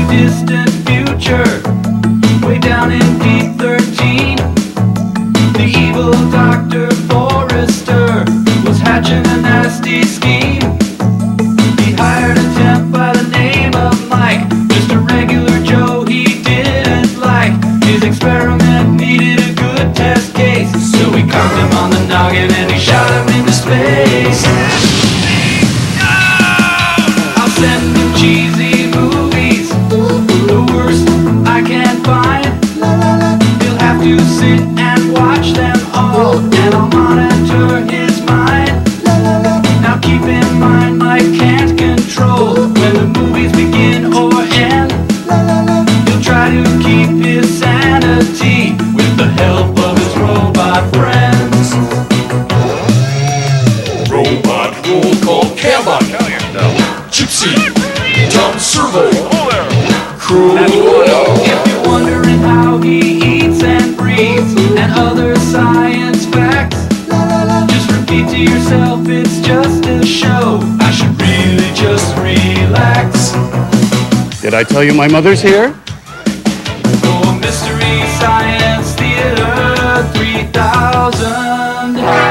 distant future, way down in P13. The evil Dr. Forrester was hatching a nasty scheme. He hired a temp by the name of Mike, just a regular Joe he didn't like. His experiment needed a good test case, so he cocked him on the noggin and he shot him into space. I'll send him cheesy movies, the worst I can find. He'll have to sit and watch them all, and I'll monitor his mind. Now keep in mind I can't control when the movies begin or end. He'll try to keep his sanity with the help of his robot friends. Robot roll called Cambot. Gypsy, Tom Servo, Crew. If you're wondering how he eats and breathes and other science facts, just repeat to yourself it's just a show. I should really just relax. Did I tell you my mother's here? Oh, Mystery Science Theater 3000.